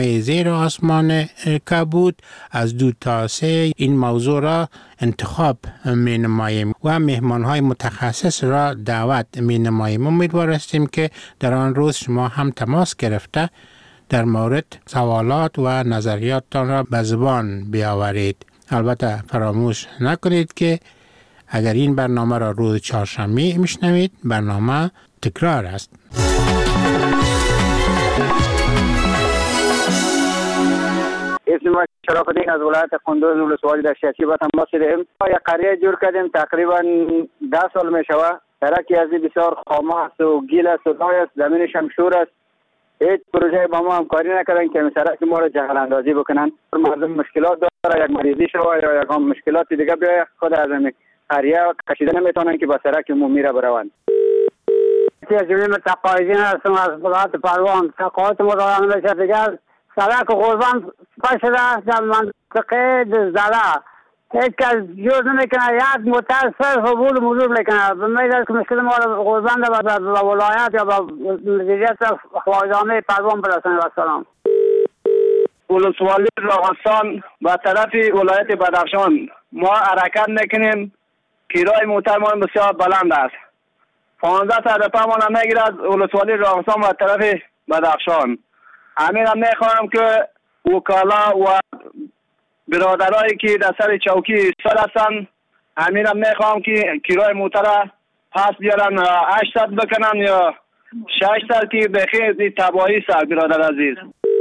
زیر آسمان کبود از 2 تا 3 این موضوع را انتخاب می نماییم و مهمان های متخصص را دعوت می نماییم. امیدوار هستیم که در آن روز شما هم تماس گرفته در مورد سوالات و نظریاتتان را به زبان بیاورید. البته فراموش نکنید که اگر این برنامه را روز چهارشنبه میشنوید، برنامه تکرار است. اسم شرف الدین از ولایت قندوز ولسوالی در شیعتی با تماس داریم. یک قریه جور کردیم تقریبا 10 سال می شود. درکی از بسیار خامه است و گیل است و دای است، زمینش هم شور است. هیچ پروژه با ما همکاری نکردن که سرک ما را جغل اندازی بکنن. مردم مشکلات داره، یک مریضی شوه یا یک مشکلات دیگه بیاید، خود از این قریه کشیده نمیتونن که با سرک عمومی را بروند. جمعی متقاعدین هستم از ولایت پروان. تقاعد مداران بشه دیگر سرک قربان پشده در منطقه زده هیچ کس جز نمیکنه، یک موتر صرف عبور مرور میکنه. بمیده که مشکل ما رو قربان به ولایت یا به مدیریت خواهدامه پروان برسنه. و سلام. ولسوالی راغستان و طرف ولایت بدخشان ما حرکت میکنیم. کرای موتر ما بسیار بلند است. 15 صدفه ما نمیگیرد ولسوالی راغستان و طرف بدخشان. همین هم میخواهم که وکالا و برادرایی که در سر چوکی ایستاده هستند، همین هم میخواهم که کرای موتر پس بیارن 800 بکنن یا 600 که بخیر تباهی است. برادر عزیز،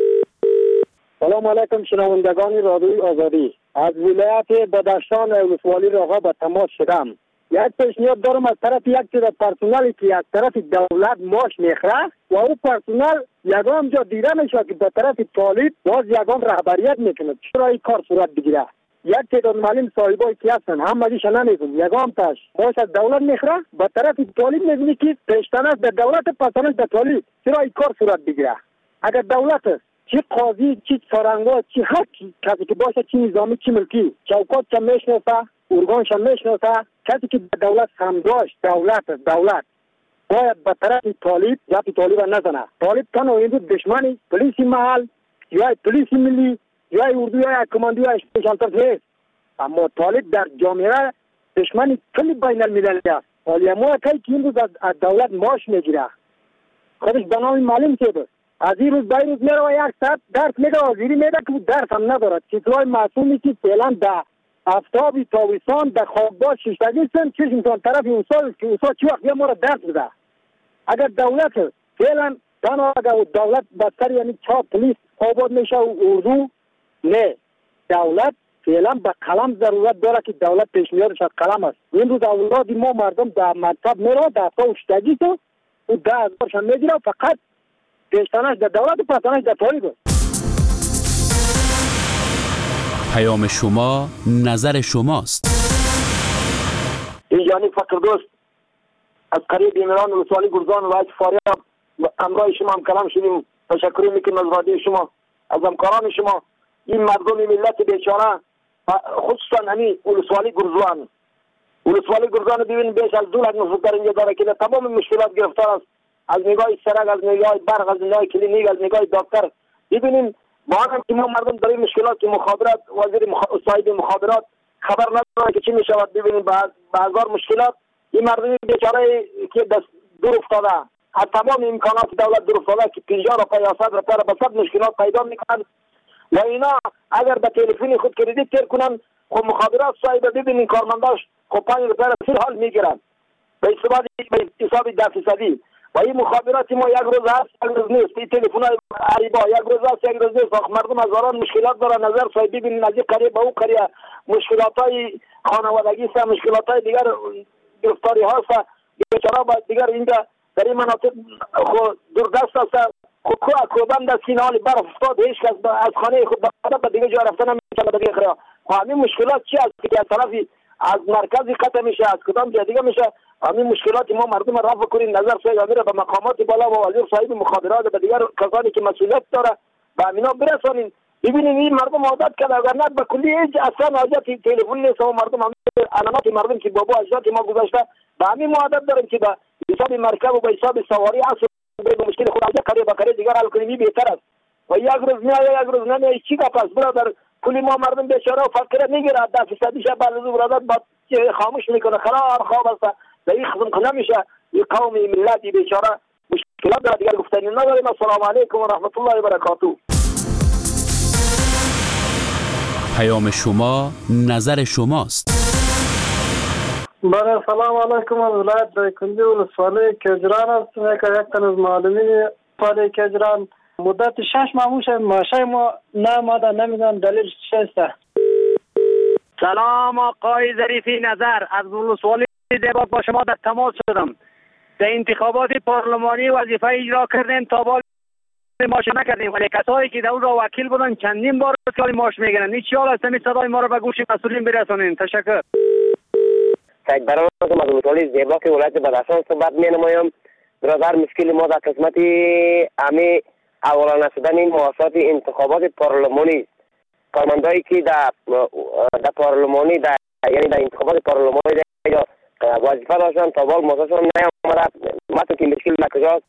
سلام علیکم شنوندگان رادیوی آزادی. از ولایت بدخشان ولسوالی راغا به تماس شدم. یک پیشنهاد دارم از طرف یک تعداد پرسنلی که از طرف دولت ماش میخره و او پرسنل یگام جا دیده میشه که به طرف طالب باز یگام رهبریت میکنه. چرا این کار صورت بگیره؟ یک تعداد معلم صاحبای که هستن همگیش نمیگم، یگام تاش ماش از دولت میخره به طرف طالب میبینی که پیشتنش به دولت پسنش به طالب. چرا این کار صورت بگیره؟ اگر دولت است چی قاضی چی سرانگو چی هر کسی که باشه چی نظامی چی ملکی چوکات چه میشناسه ارگانش میشناسه، کسی که به دولت همداشت دولت باید به طرف طالب یا طالب نزنه. طالب تنها این دشمنی پلیس محل یا پلیس ملی یا اردو یا کماندو یا اسپیشال فورس، اما طالب در جامعه دشمنی کلی بین المللی است. حالی ما که این روز از دولت ماش میگیره خودش به نام معلم شده، از این روز به این روز میره و یک ساعت درس میده وزیری میده که درس هم ندارد. چیزهای معصومی که فعلا در آفتابی تابستان در خوابگاه شیشتگی سن چشم طرف اوسا چی وقت ما را درس بده. اگر دولت فعلا تنها اگر دولت بدتر یعنی چا پلیس آباد میشه و اردو نه، دولت فعلا به قلم ضرورت داره که دولت پیشنهادش از قلم است. این روز اولاد ما مردم در مکتب میره در اوشتگی تو و 10,000 شان میگیره، فقط پیشتنش در دولت و پسنش در طالب است. پیام شما نظر شماست. اینجانی فقر دوست از قریب ایمران ولسوالی گرزان و فاریاب امرای شما هم کلام شدیم. تشکر میکنم از رادیو شما، از همکاران شما. این مردم ملت بیچاره خصوصا همین ولسوالی گرزان ببینید بیش از 2 لک نفر در اینجا داره که تمام مشکلات گرفتار است، از نگاه سرک، از نگاه برق، از نگاه کلینیک، از نگاه دکتر. ببینیم ما هم که ما مردم در این مشکلات که مخابرات وزیر صاحب مخابرات خبر نداره که چی میشود. ببینیم بازار مشکلات این مردم بیچاره که دست دور افتاده از تمام امکانات دولت دور افتاده که 50 روپیه یا 100 روپیه به صد مشکلات پیدا میکنن و اینا اگر به تلفن خود کردیت تیر کنن خب مخابرات صاحب ببینین کارمنداش خب 5 روپیه فی حال میگیرن به حساب 10%. و این مخابرات ما یک روز هست یک روز نیست. این تلفن های عریبا یک روز هست یک روز نیست. مردم هزاران مشکلات دارن. نظر صاحب ببینید از این قریه به اون قریه مشکلات های خانوادگی است، مشکلات های دیگر گرفتاری هاست. بیچاره با دیگر اینجا در این مناطق دوردست است. خود کوبند در سینه حال برف افتاد، هیچ کس از خانه خود به دیگه جا رفتن نمیتونه. دیگه خریا همین مشکلات چی است که از طرفی از مرکزی قطع میشه، از کدام جای دیگه میشه. همین مشکلات ما مردم را رفع کنیم. نظر صاحب میره به مقامات بالا و وزیر صاحب مخابرات به دیگر کسانی که مسئولیت داره به همینا برسانیم. ببینیم این مردم عادت کرده، اگر نه به کلی هیچ اصلا حاجت تلفن نیست و مردم هم علامات مردم که بابا اجداد ما گذاشته به همین عادت داریم که به حساب مرکب و به حساب سواری اصل به مشکل خود از قریه به قریه دیگر حل کنیم. بهتر است و یک روز میاد یک روز نمیاد. چی گپ است برادر؟ پول ما مردم بیچاره و فقیر میگیره 10% بعد برادر با خاموش میکنه. خراب خواب است در این خدمت نمیشه. این قوم ملت بیچاره مشکلات داره دیگر گفتنی نداریم. السلام علیکم و رحمت الله و برکاته. پیام شما نظر شماست. بله سلام علیکم. از ولایت دایکنډي ولسوالۍ کجران هستم. یک تن از معلمین ولسوالۍ کجران مدت 6 ماه میشه ماشه ما نمیدن. نمیدونم دلیل چیست. سلام آقای ظریفی نظر از ولسوالی دیباک با شما در تماس شدم. در انتخابات پارلمانی وظیفه اجرا کردیم تا بال ماش نکردیم ولی کسایی که در اون را وکیل بودن چندین بار سال ماش میگیرن. این چی حال است؟ همین صدای ما را به گوش مسئولین برسانین. تشکر. سید برام از ولسوالی دیباک ولایت بدخشان صحبت می‌نمایم. برادر مشکل ما در قسمت امی اولا نشدن این مواسسات انتخابات پارلمانی کارمندایی که در پارلمانی یعنی در انتخابات پارلمانی یا وظیفه داشتن تا بال موسسشون نیامده. مثلا که مشکل کجاست؟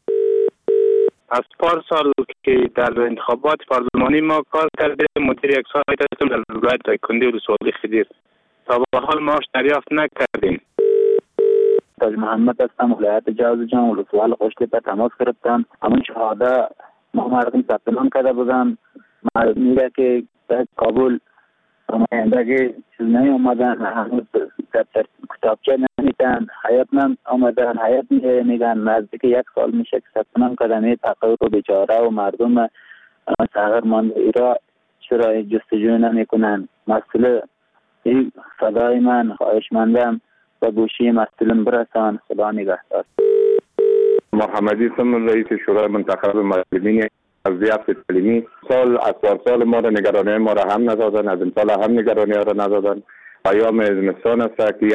از پارسال که در انتخابات پارلمانی ما کار کردیم مدیر یک سایت هستم در ولایت دایکنډي ولسوالی خدیر. تا به حال معاش دریافت نکردیم. تاج محمد هستم. ولایت جوزجان ولسوالی خوشتی به تماس گرفتم. همون شهاده ما مردم ثبت نام کرده بودن. میگه که در کابل نمایندگی چیز نیومدن. هنوز دفتر کتابچه نمیدن. حیات نم آمدن. حیات میگن نزدیک 1 سال میشه که ثبت نام کردن. تقریبا رو بیچاره و مردم صغیر مانده ایرا چرا جستجو نمیکنن؟ مسئول این صدای من خواهشمندم و گوشی مسئولین برسان. خدا نگهدار. محمدی هستم رئیس شورای منتخب معلمین از ضیافت تعلیمی. سال از پارسال ما را نگرانی ما را هم ندادن. از امسال هم نگرانی را ندادن. پیام زمستان است که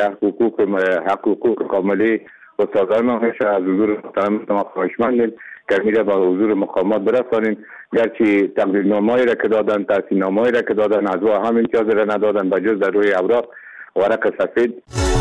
حقوق کاملی استادان ما میشه. از حضور محترم ما خواهشمندیم که میره با حضور مقامات برسانیم. گرچه تقدیرنامه‌ای را که دادن، تحصیلنامه‌ای را که دادن، از او هم امتیاز را ندادن به جز در روی اوراق ورق سفید.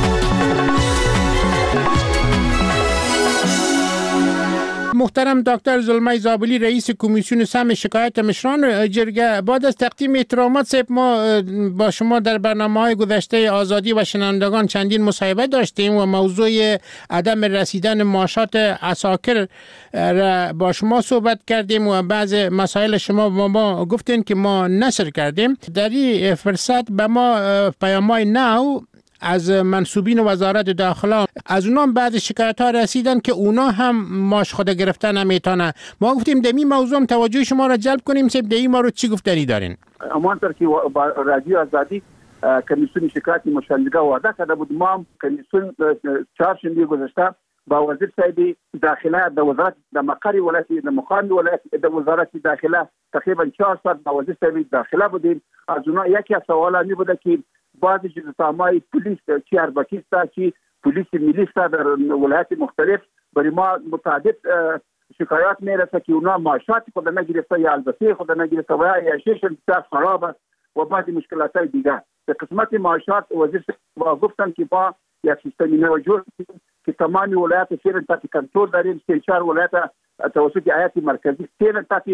محترم دکتر زلمه زابلی رئیس کمیسیون سهم شکایت مشران جرگه، بعد از تقدیم احترامات صاحب ما با شما در برنامه‌های گذشته آزادی و شنوندگان چندین مصاحبه داشتیم و موضوع عدم رسیدن معاشات عساکر را با شما صحبت کردیم و بعض مسائل شما با ما گفتین که ما نشر کردیم. در این فرصت به ما پیام‌های نو از منصوبین وزارت داخله از اونام بعض شکایت ها رسیدن که اونا هم ماش خود گرفتن نمیتونه. ما گفتیم دمی موضوع توجه شما را جلب کنیم. سب دمی ما رو چی گفتنی دارین؟ همانطور که رادیو آزادی کمیسیون شکایت مشاهده وعده کرده بود، ما هم کمیسیون چهارشنبه گذشته با وزیر صاحب داخله د وزارت د مقر ولایت د مقام ولایت د وزارت داخله تقریبا 4 ساعت با وزیر صاحب داخله بودیم. از اونها یکی از سوالات می بوده که بعضی جزءامای پلیس چی اربکی است چی پلیس ملی است در ولایت مختلف برای ما متعدد شکایات میرسه که اونا معاشات خود نگرفته یا البته خود نگرفته و یا شش بسیار خراب است و بعضی مشکلات دیگه. در قسمت معاشات وزیر با گفتن که با یک سیستمی نو جور که تمام ولایت فعلا تحت کنترل داریم. 4 ولایت توسط هیئت مرکزی فعلا تحت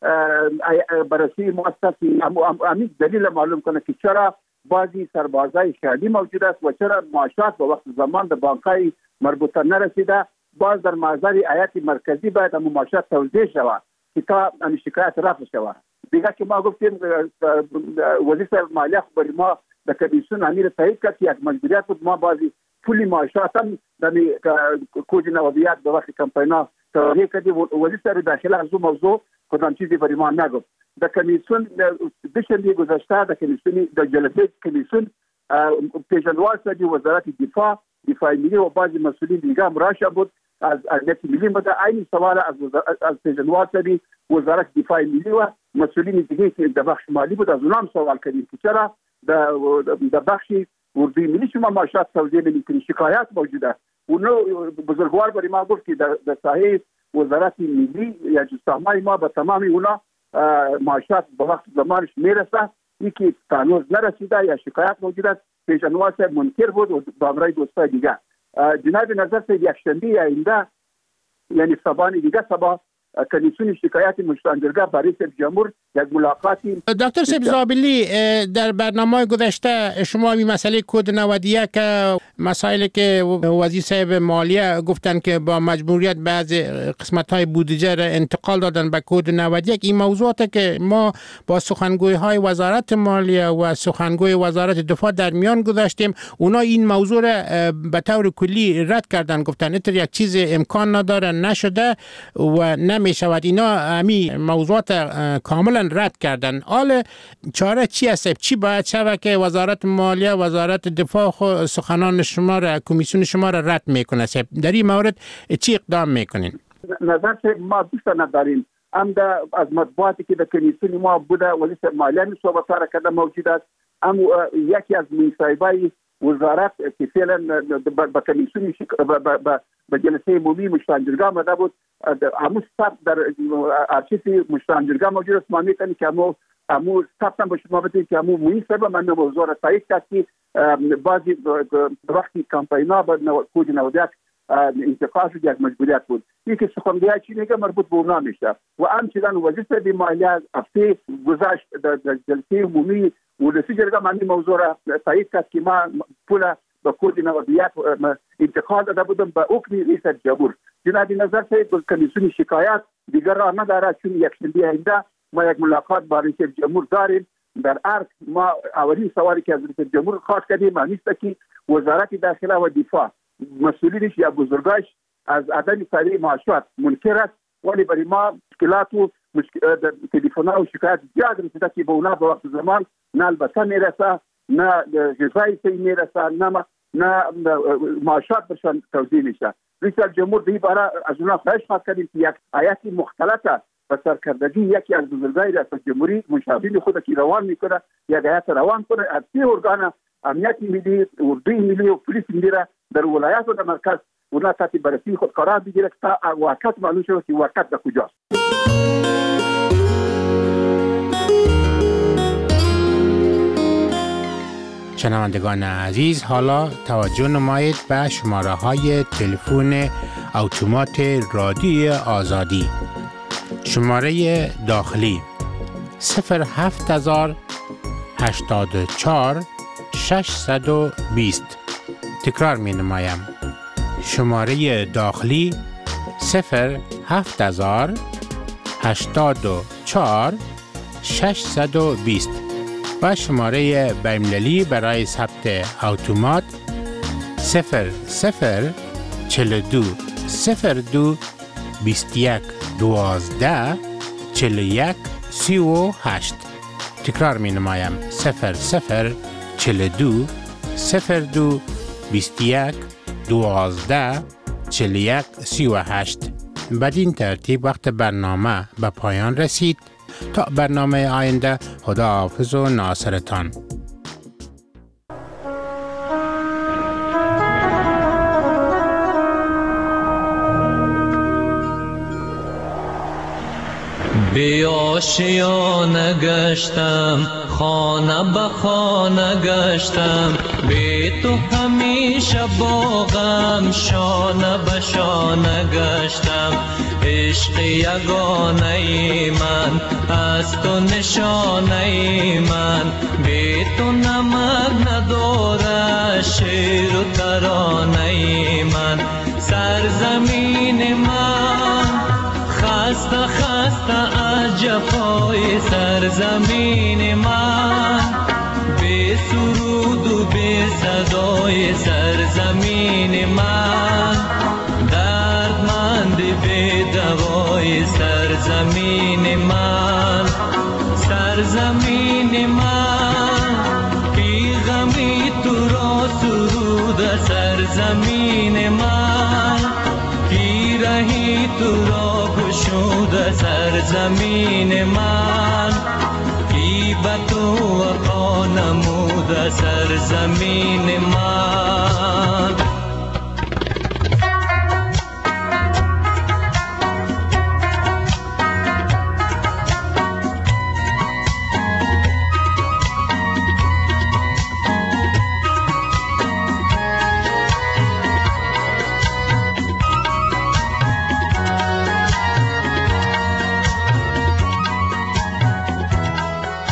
بررسی مؤسساتی. همین دلیل معلوم کنه که چرا بعضی سربازای شهری موجود است و چرا معاشات به وقت زمان به بانک‌های مربوطه نرسیده. باز در محضر هیئت مرکزی باید هم معاشات توزیع شود که تا این شکایت رفع شود. دیگه که ما گفتیم وزیر صاحب مالیه برای ما در کمیسیون امیر تایید کرد که یک مجبوریت بود ما بعضی پولی معاشات هم در کوچ نوابیات به وقت کمپینا توضیح کردیم. وزیر صاحب داخله از اون موضوع کدام چیزی برای ما نگفت. در کمیسیون دوشنبه گذشته در کمیسیون در جلسه کمیسیون پیشنهاد شد وزارت دفاع ملی و بعضی مسئولین دیگه هم راشه بود از امنیت ملی بود. این سوال از پیشنهاد شد وزارت دفاع ملی و مسئولین دیگه که در بخش مالی بود از اونها هم سوال کردیم که چرا در بخش اردوی ملی شما معاشات توزیع نمی‌کنید؟ شکایت موجوده. اونو بزرگوار برای ما گفت که در ساحه وزارت ملی یا جسامای ما به تمام اونا معاشات به وقت زمانش میرسه. یکی تانوز نرسیده یا شکایت موجود است. پیشنهاد صاحب منکر بود و با امرای دوستای دیگه. جناب نظر صاحب یک شنبه آینده یعنی صبح دیگه صبح کمیسیون شکایت مشتان جرگه با رئیس جمهور یک ملاقاتی. دکتر سبزابلی در برنامه گذشته شما این مسئله کد 91 که مسائلی که وزیر صاحب مالیه گفتن که با مجبوریت بعض قسمت‌های بودجه را انتقال دادن به کد 91، این موضوعاتی که ما با سخنگوی‌های وزارت مالیه و سخنگوی وزارت دفاع در میان گذاشتیم، اونا این موضوع را به طور کلی رد کردن، گفتن اینطور یک چیز امکان نداره، نشده و نمیشود. اینا همین موضوعات کاملا رد کردن. حال چاره چی است؟ چی باید شود که وزارت مالیه، وزارت دفاع سخنان شما را، کمیسیون شما را رد میکنه؟ در این مورد چی اقدام میکنین؟ نظر ما دوست نداریم. از مطبوعاتی که در کمیسیون ما بوده وزیر مالیه صحبت را کرده موجود است. یکی از مصاحبه‌های وزارت که فعلا با کمیسیون به جلسه عمومی مشتان جرگه آمده بود، همون ثبت در ارشیف مشتان جرگه موجود است. ما می‌کنیم که همون ثبت هم به شما بدهیم که همون مصاحبه من موضوع را تایید کرد که بعضی وقتی کمپینا با کد 91 انتقال شد یک مجبوریت بود. یکی سخنگوی چی میگه مربوط به اونا میشه و همچنان وزیر صاحب مالیه هفته گذشت در جلسه عمومی ولسی جرگه من این موضوع را تایید کرد که ما پول به کد 91 انتقال داده بودم به حکم رئیس جمهور. جناب نظر صاحب کمیسیون شکایت دیگر راه نداره، چون یک شنبه آینده ما یک ملاقات با رئیس جمهور داریم. در عرض ما اولین سوالی که از رئیس جمهور خواست کردیم است که وزارت داخله و دفاع مسئولینش یا بزرگاش از عدم تعیین معاشات منکر است، ولی برای ما مشکلات و تلفن‌ها و شکایت زیاد رسیده که به اونا به وقت زمان نه البته میرسه، نه غذای صحیح میرسه، نه معاشات برشان توزیع میشه. رئیس جمهور به این باره از اونا خواهش کردیم که یک هیئت مختلطه و سرکردگی یکی از بزرگای ریاست جمهوری مشابه خود که روان میکنه، یک هیئت روان کنه از سه ارگان امنیت ملی، اردوی ملی و پلیس ملی را در ولایات و در مرکز اونا تحت بررسی خود قرار بگیره تا واقعیت معلوم شود که واقعیت در کجاست. شنوندگان عزیز، حالا توجه نمایید به شماره های تلفن اتومات رادیوی آزادی. شماره داخلی 07084 620. تکرار می نمایم. شماره داخلی 07084 620 و شماره بین‌المللی برای ثبت اتومات 0042 02 21 12 41 38. تکرار می نمایم 0042 02 21 12 41 38. بدین ترتیب وقت برنامه به پایان رسید. تا برنامه آینده، خداحافظ و ناصرتان. بی آشیانه گشتم، خانه به خانه گشتم، بی تو همیشه با غم شانه به شانه گشتم. عشق یگانه من از تو نشانه من، بی تو نمک نداره شعر و ترانه من. سرزمین من خسته خسته از جفای سرزمین من، بی سرود و بی صدای سرزمین من، دردمند بی دوای سرزمین من. سرزمین من بی غمی تو را سرود سرزمین من، بی رهی تو را گشود سرزمین من، بی به تو وفا نمود سرزمین من.